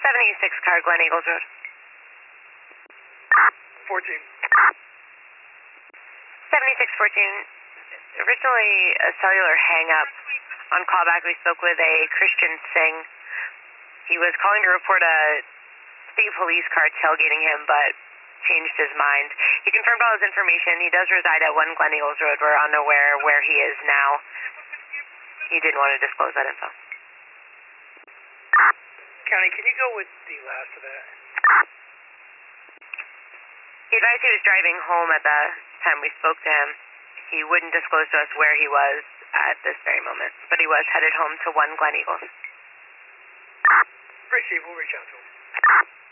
76 car, Glen Eagles Road. 14. 7614. Originally a cellular hang-up. On callback, we spoke with a Christian Singh. He was calling to report a state police car tailgating him, but changed his mind. He confirmed all his information. He does reside at 1 Glen Eagles Road. We're unaware where he is now. He didn't want to disclose that info. County, can you go with the last of that? He advised he was driving home at the time we spoke to him. He wouldn't disclose to us where he was at this very moment, but he was headed home to 1 Glen Eagles. Appreciate it. We'll reach out to him.